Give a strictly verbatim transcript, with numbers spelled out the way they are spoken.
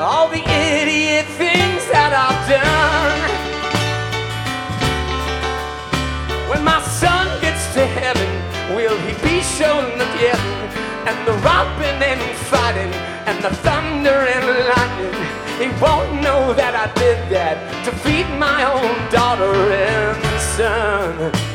all the idiot things that I've done. When my son gets to heaven, will he be shown again? And the romping and fighting and the thunder and lightning, he won't know that I did that to feed my own daughter and son.